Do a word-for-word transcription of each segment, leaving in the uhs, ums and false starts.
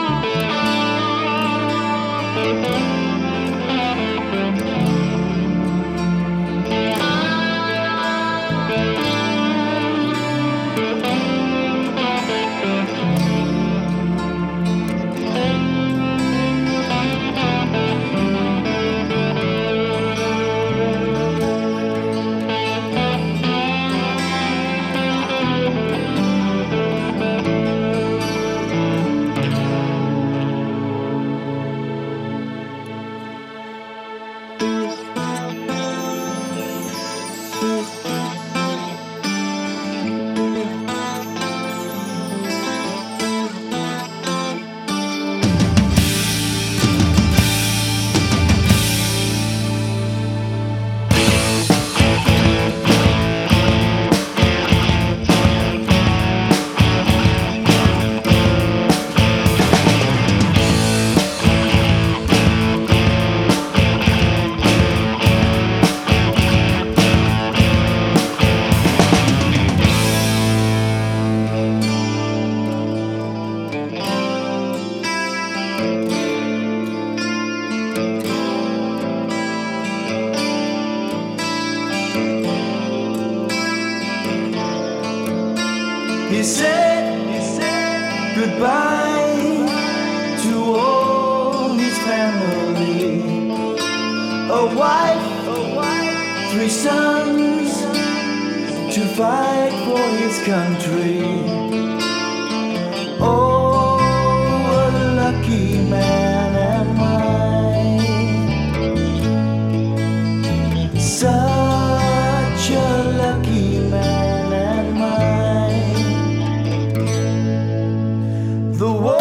He said, he said goodbye to all his family, a wife, a wife, three sons to fight for his country. Oh, a lucky man am I, such a lucky man am I. The war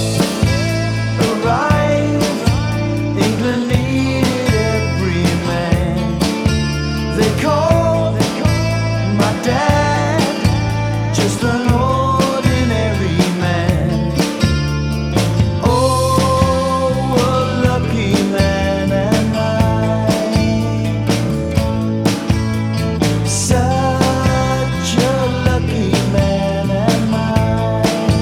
arrived, England needed every man. They called my dad just an ordinary man. Oh, a lucky man am I, such a lucky man am I.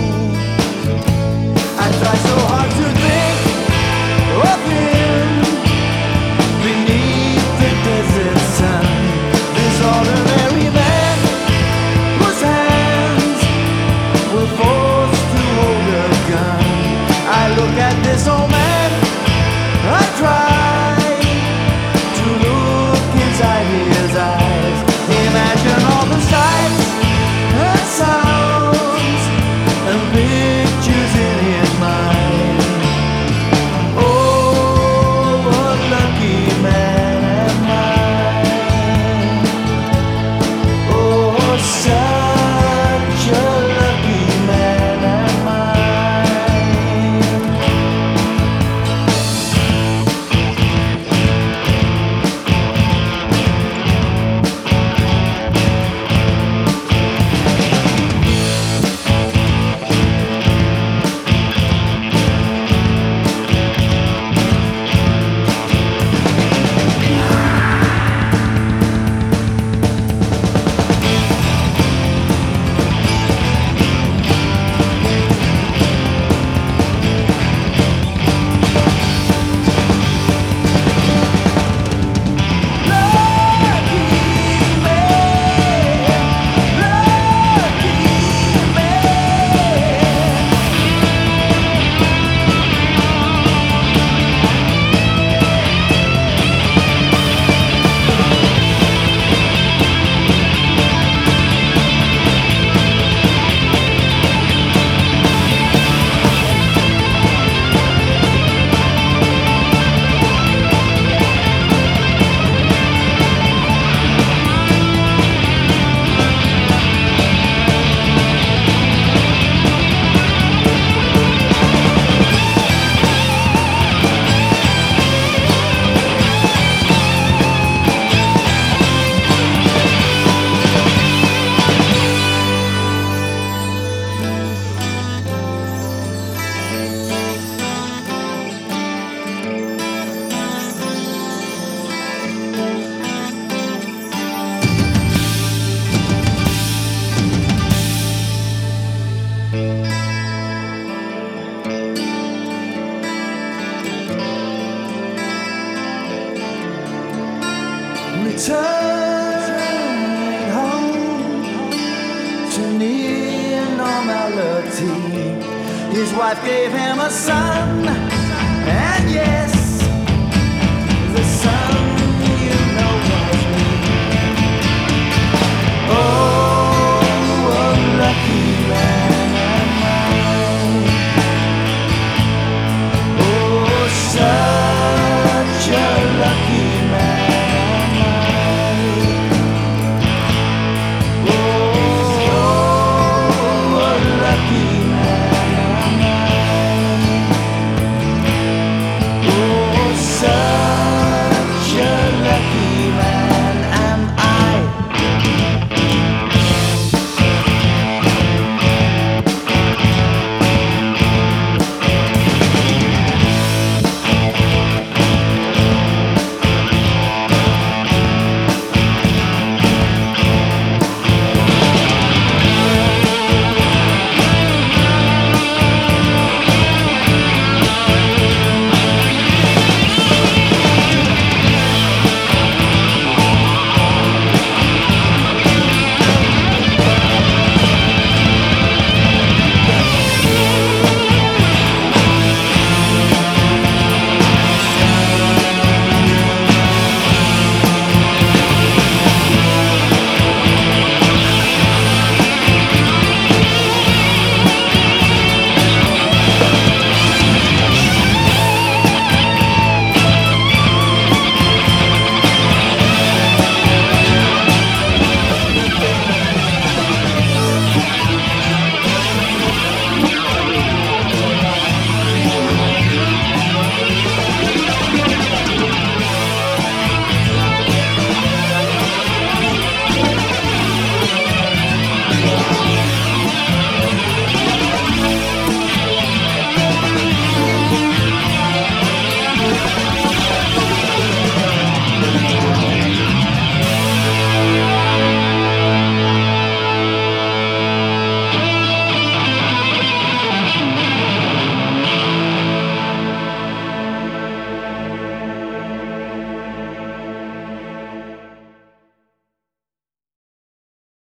I try so hard to think of him beneath the desert sun, this ordinary man whose hands were forced to hold a gun. I look at this old man, I try to look inside his eyes, imagine all the sights and sounds and pictures in his mind. returning home to near normality. His wife gave him a son, and yes, the son